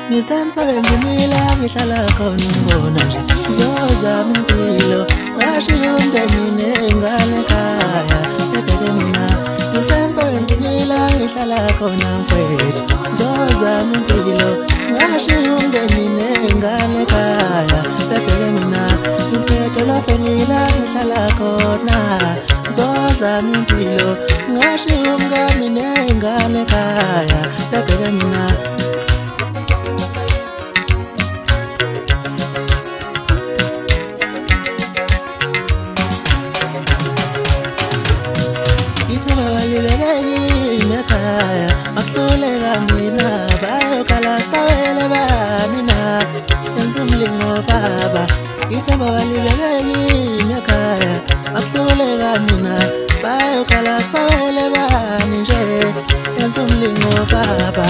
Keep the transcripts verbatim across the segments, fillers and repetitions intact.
Ngisemsebenzini la ngihlala khona ngibona nje ngizozama impilo ngashiya umndeni nengane ekhaya ebheke mina. Ngisemsebenzini la ngihlala khona mfethu ngizozama impilo ngashiya umndeni nengane ekhaya ebheke mina. Ngisedolobheni la ngihlala khona ngizozama impilo ngashiya umngani nengane ekhaya ebheke mina. Mekhaya akuhluleka mina bayokhala sawele banina enza umlingo baba. Ithemba balibekeki mekhaya akuhluleka mina bayokhala sawele bani nje enza umlingo baba.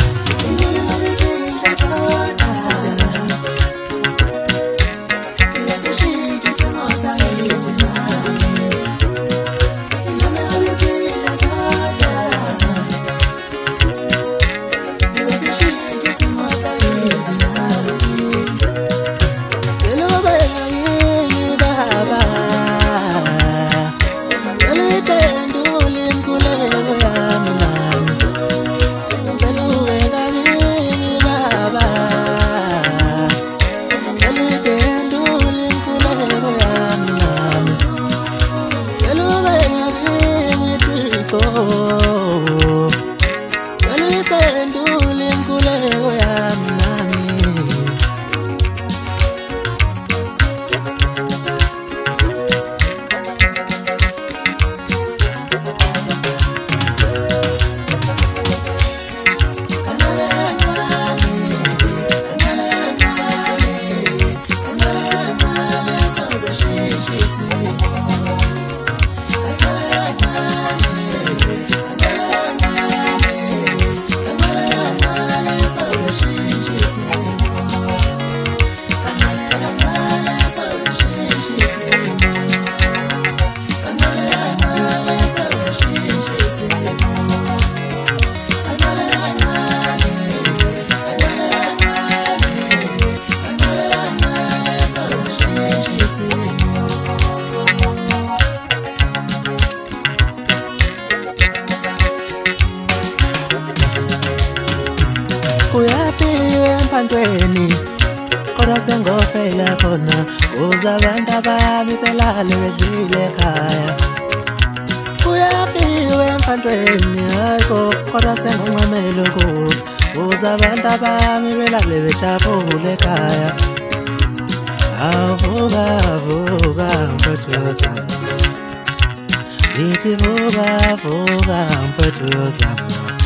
Kuyafiwe emphandweni kodwa sengofela khona uza abantu abami belale bedlile ekhaya. Kuyafiwe emphandweni hayi kodwa sengonqamela ukudla uza abantu abami belale bejabule ekhaya. Avuka vuka mfethu yozama, ithi vuka vuka mfethu yozama.